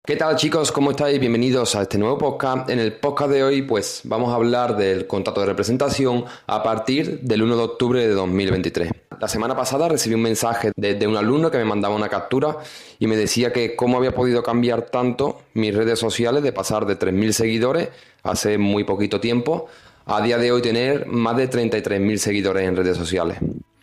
¿Qué tal, chicos? ¿Cómo estáis? Bienvenidos a este nuevo podcast. En el podcast de hoy pues vamos a hablar del contrato de representación a partir del 1 de octubre de 2023. La semana pasada recibí un mensaje de un alumno que me mandaba una captura y me decía que cómo había podido cambiar tanto mis redes sociales de pasar de 3.000 seguidores hace muy poquito tiempo a día de hoy tener más de 33.000 seguidores en redes sociales.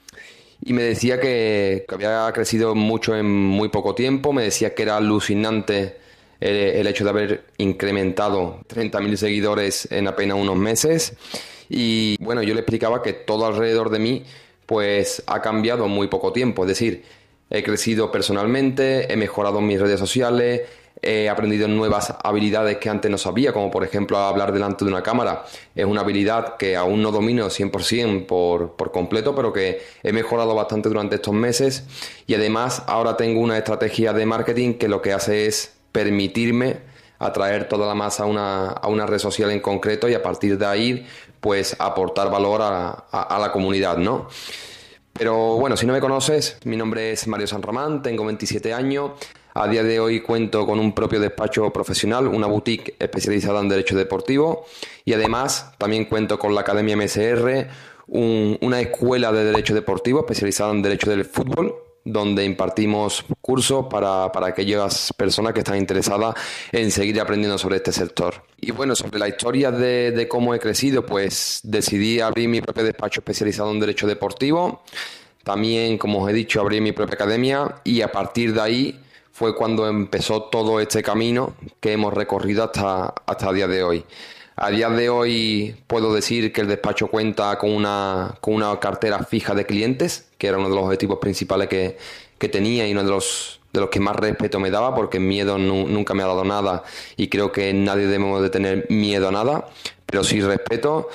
Y me decía que había crecido mucho en muy poco tiempo, me decía que era alucinante el hecho de haber incrementado 30.000 seguidores en apenas unos meses. Y bueno, yo le explicaba que todo alrededor de mí pues ha cambiado en muy poco tiempo. Es decir, he crecido personalmente, he mejorado mis redes sociales, he aprendido nuevas habilidades que antes no sabía, como por ejemplo hablar delante de una cámara. Es una habilidad que aún no domino 100% por completo, pero que he mejorado bastante durante estos meses. Y además ahora tengo una estrategia de marketing que lo que hace es permitirme atraer toda la masa a una red social en concreto y a partir de ahí pues aportar valor a la comunidad, ¿no? Pero bueno, si no me conoces, mi nombre es Mario San Román, tengo 27 años. A día de hoy cuento con un propio despacho profesional, una boutique especializada en derecho deportivo y además también cuento con la Academia MSR, una escuela de derecho deportivo especializada en derecho del fútbol, donde impartimos cursos para aquellas personas que están interesadas en seguir aprendiendo sobre este sector. Y bueno, sobre la historia de cómo he crecido, pues decidí abrir mi propio despacho especializado en derecho deportivo. También, como os he dicho, abrí mi propia academia y a partir de ahí fue cuando empezó todo este camino que hemos recorrido hasta el día de hoy. A día de hoy puedo decir que el despacho cuenta con una cartera fija de clientes, que era uno de los objetivos principales que tenía y uno de los que más respeto me daba, porque miedo nunca me ha dado nada y creo que nadie debemos de tener miedo a nada, pero sí respeto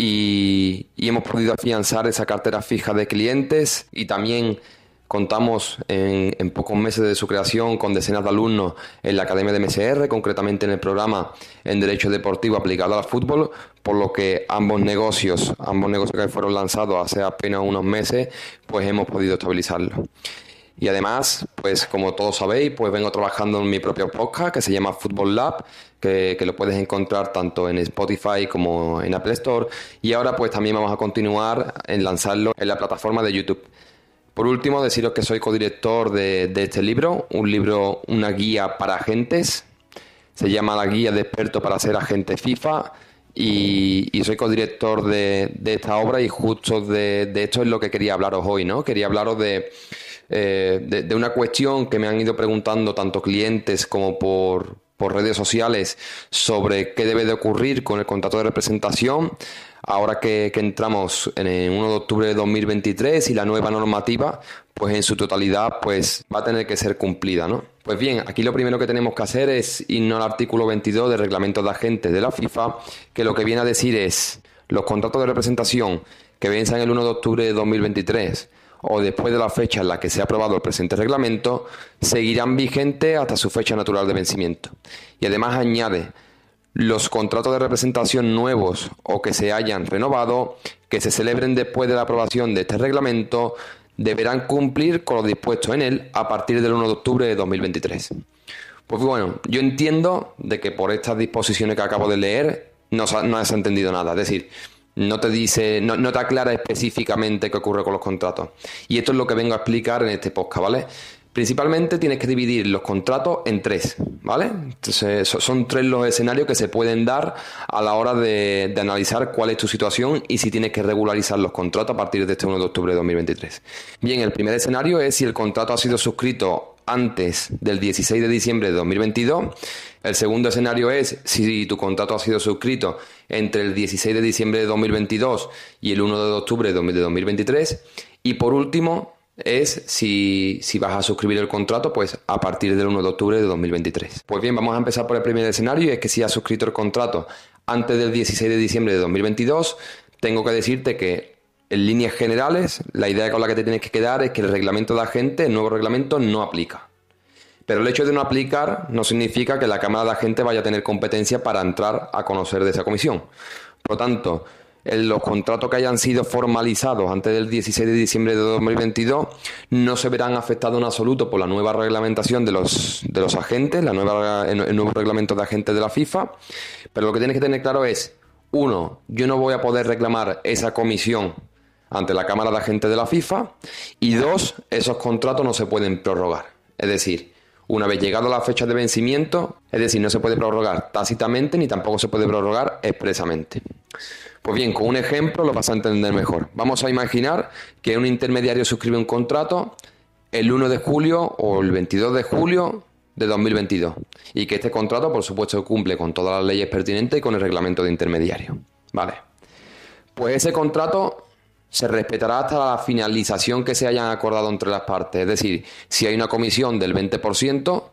y hemos podido afianzar esa cartera fija de clientes y también contamos en pocos meses de su creación con decenas de alumnos en la Academia de MSR, concretamente en el programa en Derecho Deportivo aplicado al fútbol, por lo que ambos negocios que fueron lanzados hace apenas unos meses, pues hemos podido estabilizarlos. Y además, pues como todos sabéis, pues vengo trabajando en mi propio podcast que se llama Football Lab, que lo puedes encontrar tanto en Spotify como en Apple Store. Y ahora pues también vamos a continuar en lanzarlo en la plataforma de YouTube. Por último, deciros que soy codirector de este libro, una guía para agentes. Se llama La Guía de Experto para ser agente FIFA y soy codirector de esta obra y justo de esto es lo que quería hablaros hoy, ¿no? Quería hablaros de una cuestión que me han ido preguntando tanto clientes como por redes sociales sobre qué debe de ocurrir con el contrato de representación ahora que entramos en el 1 de octubre de 2023 y la nueva normativa pues en su totalidad pues va a tener que ser cumplida, ¿no? Pues bien, aquí lo primero que tenemos que hacer es irnos al artículo 22 del reglamento de agentes de la FIFA, que lo que viene a decir es los contratos de representación que venzan el 1 de octubre de 2023 o después de la fecha en la que se ha aprobado el presente reglamento, seguirán vigentes hasta su fecha natural de vencimiento. Y además añade, los contratos de representación nuevos o que se hayan renovado, que se celebren después de la aprobación de este reglamento, deberán cumplir con lo dispuesto en él a partir del 1 de octubre de 2023. Pues bueno, yo entiendo de que por estas disposiciones que acabo de leer no has entendido nada, es decir, no te aclara específicamente qué ocurre con los contratos. Y esto es lo que vengo a explicar en este podcast, ¿vale? Principalmente tienes que dividir los contratos en tres, ¿vale? Entonces, son tres los escenarios que se pueden dar a la hora de analizar cuál es tu situación y si tienes que regularizar los contratos a partir de este 1 de octubre de 2023. Bien, el primer escenario es si el contrato ha sido suscrito antes del 16 de diciembre de 2022. El segundo escenario es si tu contrato ha sido suscrito entre el 16 de diciembre de 2022 y el 1 de octubre de 2023. Y por último es si vas a suscribir el contrato pues a partir del 1 de octubre de 2023. Pues bien, vamos a empezar por el primer escenario y es que si has suscrito el contrato antes del 16 de diciembre de 2022, tengo que decirte que en líneas generales la idea con la que te tienes que quedar es que el reglamento de agentes, el nuevo reglamento, no aplica. Pero el hecho de no aplicar no significa que la Cámara de Agentes vaya a tener competencia para entrar a conocer de esa comisión. Por lo tanto, los contratos que hayan sido formalizados antes del 16 de diciembre de 2022 no se verán afectados en absoluto por la nueva reglamentación de los agentes, el nuevo reglamento de agentes de la FIFA. Pero lo que tienes que tener claro es, uno, yo no voy a poder reclamar esa comisión ante la Cámara de Agentes de la FIFA, y dos, esos contratos no se pueden prorrogar. Es decir, una vez llegado la fecha de vencimiento, es decir, no se puede prorrogar tácitamente ni tampoco se puede prorrogar expresamente. Pues bien, con un ejemplo lo vas a entender mejor. Vamos a imaginar que un intermediario suscribe un contrato el 1 de julio o el 22 de julio de 2022 y que este contrato, por supuesto, cumple con todas las leyes pertinentes y con el reglamento de intermediario. Vale. Pues ese contrato se respetará hasta la finalización que se hayan acordado entre las partes. Es decir, si hay una comisión del 20%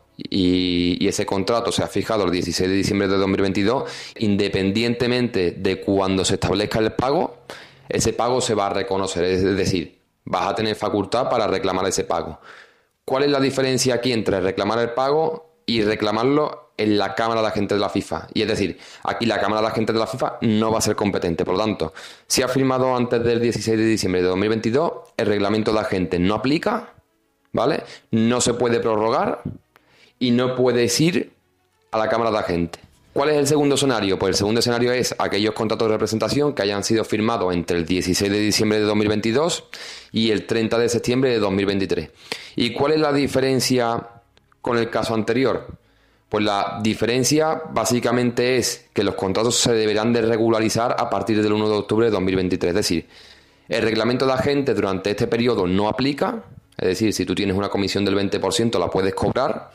y ese contrato se ha fijado el 16 de diciembre de 2022, independientemente de cuando se establezca el pago, ese pago se va a reconocer. Es decir, vas a tener facultad para reclamar ese pago. ¿Cuál es la diferencia aquí entre reclamar el pago y reclamarlo en la Cámara de Agentes de la FIFA? Y es decir, aquí la Cámara de Agentes de la FIFA no va a ser competente. Por lo tanto, si ha firmado antes del 16 de diciembre de 2022, el reglamento de agentes no aplica, ¿vale? No se puede prorrogar y no puedes ir a la Cámara de Agentes. ¿Cuál es el segundo escenario? Pues el segundo escenario es aquellos contratos de representación que hayan sido firmados entre el 16 de diciembre de 2022 y el 30 de septiembre de 2023. ¿Y cuál es la diferencia con el caso anterior? Pues la diferencia básicamente es que los contratos se deberán de regularizar a partir del 1 de octubre de 2023. Es decir, el reglamento de agentes durante este periodo no aplica. Es decir, si tú tienes una comisión del 20% la puedes cobrar.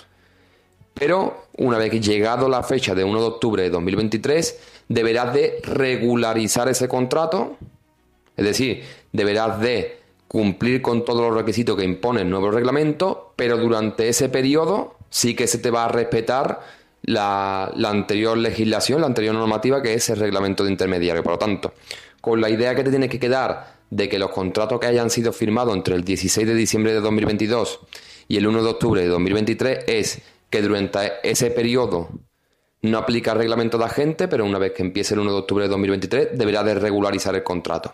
Pero una vez que llegado la fecha de 1 de octubre de 2023, deberás de regularizar ese contrato. Es decir, deberás de cumplir con todos los requisitos que impone el nuevo reglamento, pero durante ese periodo sí que se te va a respetar la anterior legislación, la anterior normativa, que es el reglamento de intermediario. Por lo tanto, con la idea que te tienes que quedar de que los contratos que hayan sido firmados entre el 16 de diciembre de 2022 y el 1 de octubre de 2023 es que durante ese periodo no aplica el reglamento de agente, pero una vez que empiece el 1 de octubre de 2023 deberá de regularizar el contrato.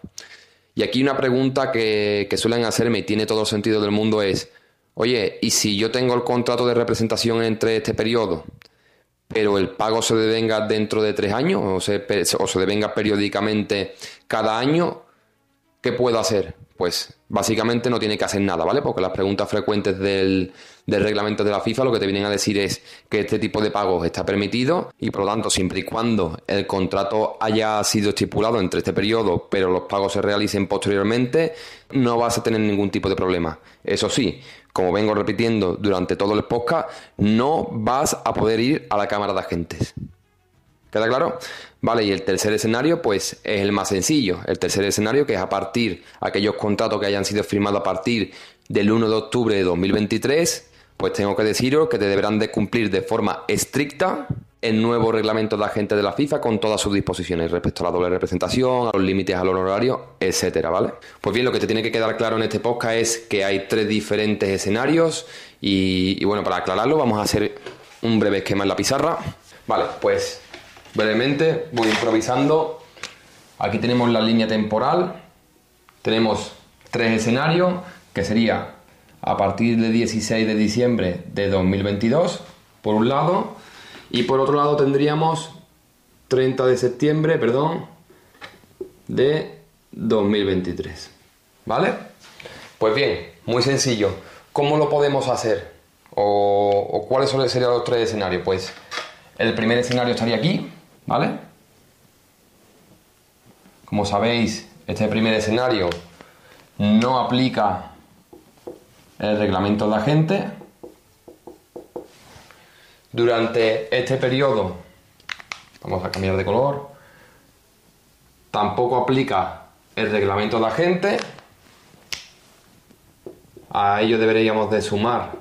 Y aquí una pregunta que suelen hacerme y tiene todo el sentido del mundo es: oye, ¿y si yo tengo el contrato de representación entre este periodo, pero el pago se devenga dentro de 3 años o se devenga periódicamente cada año? ¿Qué puedo hacer? Pues básicamente no tiene que hacer nada, ¿vale? Porque las preguntas frecuentes del reglamento de la FIFA lo que te vienen a decir es que este tipo de pagos está permitido y por lo tanto siempre y cuando el contrato haya sido estipulado entre este periodo pero los pagos se realicen posteriormente, no vas a tener ningún tipo de problema. Eso sí, como vengo repitiendo durante todo el podcast, no vas a poder ir a la Cámara de Agentes. ¿Queda claro? Vale, y el tercer escenario pues es el más sencillo. El tercer escenario, que es a partir aquellos contratos que hayan sido firmados a partir del 1 de octubre de 2023, pues tengo que deciros que te deberán de cumplir de forma estricta el nuevo reglamento de agentes de la FIFA con todas sus disposiciones respecto a la doble representación, a los límites al honorario, etcétera, ¿vale? Pues bien, lo que te tiene que quedar claro en este podcast es que hay 3 diferentes escenarios y bueno, para aclararlo vamos a hacer un breve esquema en la pizarra. Vale, pues brevemente voy improvisando. Aquí tenemos la línea temporal. Tenemos 3 escenarios, que sería a partir del 16 de diciembre de 2022, por un lado, y por otro lado tendríamos 30 de septiembre, de 2023. ¿Vale? Pues bien, muy sencillo. ¿Cómo lo podemos hacer? ¿O cuáles serían los 3 escenarios? Pues el primer escenario estaría aquí, ¿vale? Como sabéis, este primer escenario no aplica el reglamento de agente. Durante este periodo, vamos a cambiar de color, tampoco aplica el reglamento de agente. A ello deberíamos de sumar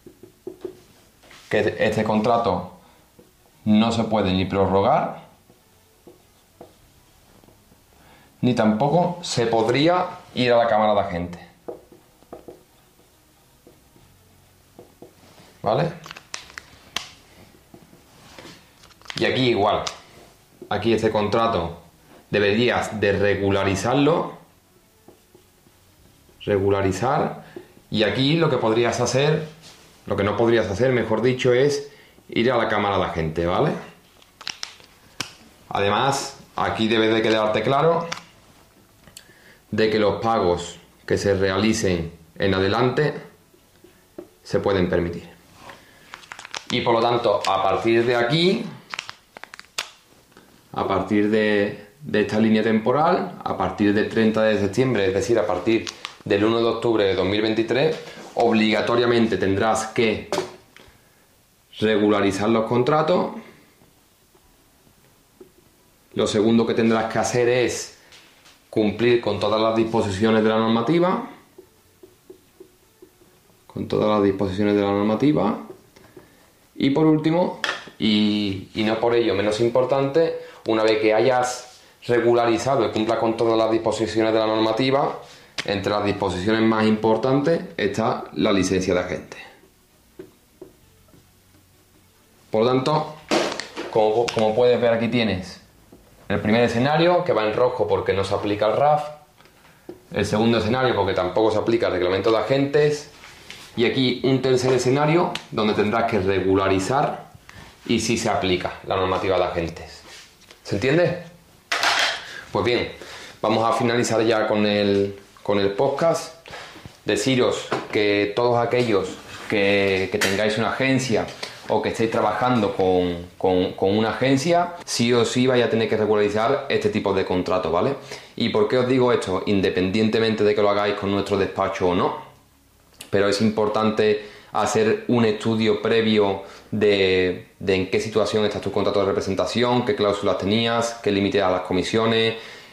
que este contrato no se puede ni prorrogar, ni tampoco se podría ir a la Cámara de Agentes. ¿Vale? Y aquí igual. Aquí este contrato deberías de regularizar, y aquí lo que podrías hacer, lo que no podrías hacer, mejor dicho, es ir a la cámara de agente, ¿vale? Además, aquí debe de quedarte claro de que los pagos que se realicen en adelante se pueden permitir. Y por lo tanto, a partir de aquí, a partir de esta línea temporal, a partir del 30 de septiembre, es decir, a partir del 1 de octubre de 2023, obligatoriamente tendrás que regularizar los contratos. Lo segundo que tendrás que hacer es cumplir con todas las disposiciones de la normativa. Y por último, y no por ello menos importante, una vez que hayas regularizado y cumpla con todas las disposiciones de la normativa, entre las disposiciones más importantes está la licencia de agente. Por lo tanto, como puedes ver, aquí tienes el primer escenario, que va en rojo porque no se aplica el RAF, el segundo escenario porque tampoco se aplica el reglamento de agentes, y aquí un tercer escenario donde tendrás que regularizar y sí se aplica la normativa de agentes. ¿Se entiende? Pues bien, vamos a finalizar ya con el podcast. Deciros que todos aquellos que tengáis una agencia o que estéis trabajando con una agencia, sí o sí vais a tener que regularizar este tipo de contratos, ¿vale? ¿Y por qué os digo esto? Independientemente de que lo hagáis con nuestro despacho o no, pero es importante hacer un estudio previo de en qué situación está tu contrato de representación, qué cláusulas tenías, qué límites a las comisiones,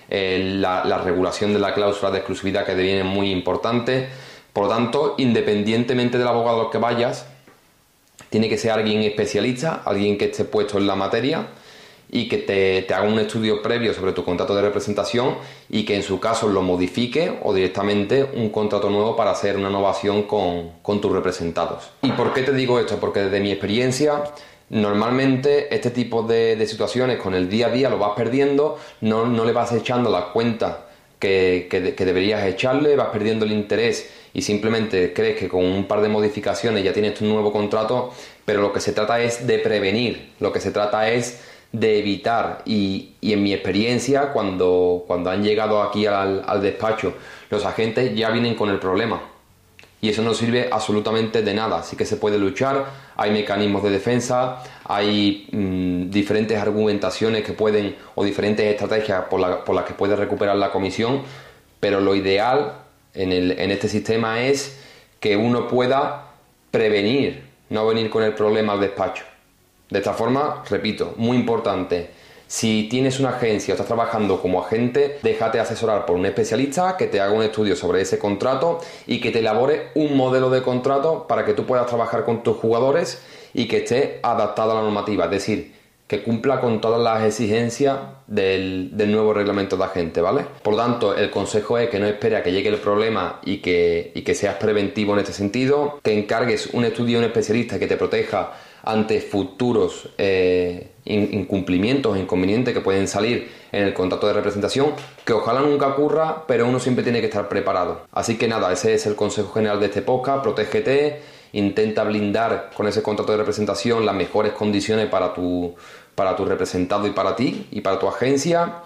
la regulación de la cláusula de exclusividad, que deviene muy importante. Por lo tanto, independientemente del abogado al que vayas, tiene que ser alguien especialista, alguien que esté puesto en la materia y que te haga un estudio previo sobre tu contrato de representación y que en su caso lo modifique o directamente un contrato nuevo para hacer una innovación con tus representados. ¿Y por qué te digo esto? Porque desde mi experiencia, normalmente este tipo de situaciones con el día a día lo vas perdiendo, no le vas echando la cuenta que deberías echarle, vas perdiendo el interés y simplemente crees que con un par de modificaciones ya tienes tu nuevo contrato, pero lo que se trata es de prevenir, lo que se trata es de evitar, y en mi experiencia, cuando han llegado aquí al despacho, los agentes ya vienen con el problema y eso no sirve absolutamente de nada. Sí que se puede luchar, hay mecanismos de defensa, hay diferentes argumentaciones que pueden, o diferentes estrategias por las que puedes recuperar la comisión, pero lo ideal en este sistema es que uno pueda prevenir, no venir con el problema al despacho. De esta forma, repito, muy importante, si tienes una agencia o estás trabajando como agente, déjate asesorar por un especialista que te haga un estudio sobre ese contrato y que te elabore un modelo de contrato para que tú puedas trabajar con tus jugadores y que esté adaptado a la normativa, es decir, que cumpla con todas las exigencias del nuevo reglamento de agente, ¿vale? Por lo tanto, el consejo es que no esperes a que llegue el problema y que seas preventivo en este sentido, que encargues un estudio de un especialista que te proteja ante futuros incumplimientos o inconvenientes que pueden salir en el contrato de representación, que ojalá nunca ocurra, pero uno siempre tiene que estar preparado. Así que nada, ese es el consejo general de este podcast. Protégete, intenta blindar con ese contrato de representación las mejores condiciones para tu representado y para ti y para tu agencia.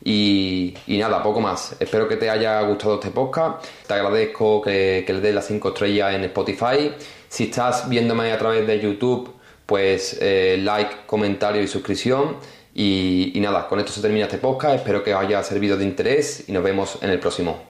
Y nada, poco más. Espero que te haya gustado este podcast. Te agradezco que le des las 5 estrellas en Spotify. Si estás viéndome a través de YouTube, pues like, comentario y suscripción. Y nada, con esto se termina este podcast. Espero que os haya servido de interés y nos vemos en el próximo.